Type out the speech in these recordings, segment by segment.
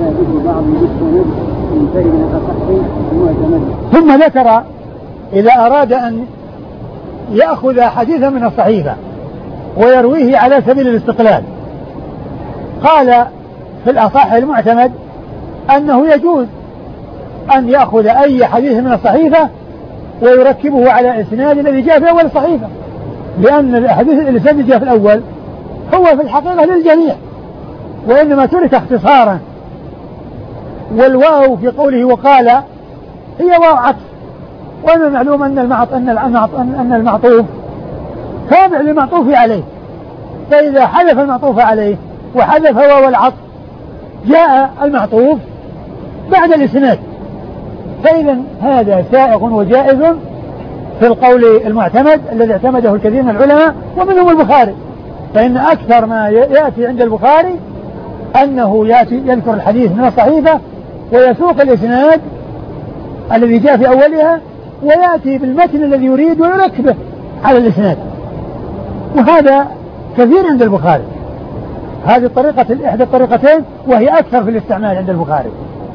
ذكر بعض بالسند منفرد من الأصح المعتمد. ثم ذكر إذا أراد أن يأخذ حديثا من الصحيفة ويرويه على سبيل الاستقلال قال في الأصح المعتمد أنه يجوز أن يأخذ أي حديث من الصحيفة ويركبه على الإسناد الذي جاء في أول الصحيفة، لأن الحديث الذي جاء في الأول هو في الحقيقة للجميع وإنما ترك اختصارا، والواو في قوله وقال هي واو عطف، وأنا معلوم أن المعطوف تابع للمعطوف عليه، فإذا حذف المعطوف عليه وحذف واو العطف جاء المعطوف بعد الإسناد، فإذا هذا سائغ وجائز في القول المعتمد الذي اعتمده الكثير من العلماء ومنهم البخاري، فإن أكثر ما يأتي عند البخاري أنه يذكر الحديث من الصحيفة ويسوق الإسناد الذي جاء في أولها ويأتي بالمتن الذي يريد ويركبه على الإسناد، وهذا كثير عند البخاري. هذه الطريقة إحدى الطريقتين وهي أكثر في الاستعمال عند البخاري.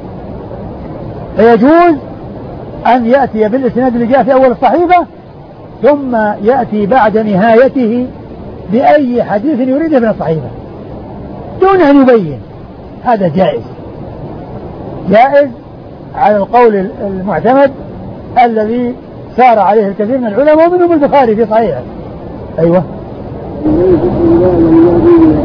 فيجوز أن يأتي بالإسناد اللي جاء في أول الصحيفة ثم يأتي بعد نهايته بأي حديث يريده من الصحيفة دون أن يبين، هذا جائز على القول المعتمد الذي سار عليه الكثير من العلماء ومنهم البخاري في صحيحه. أيوة.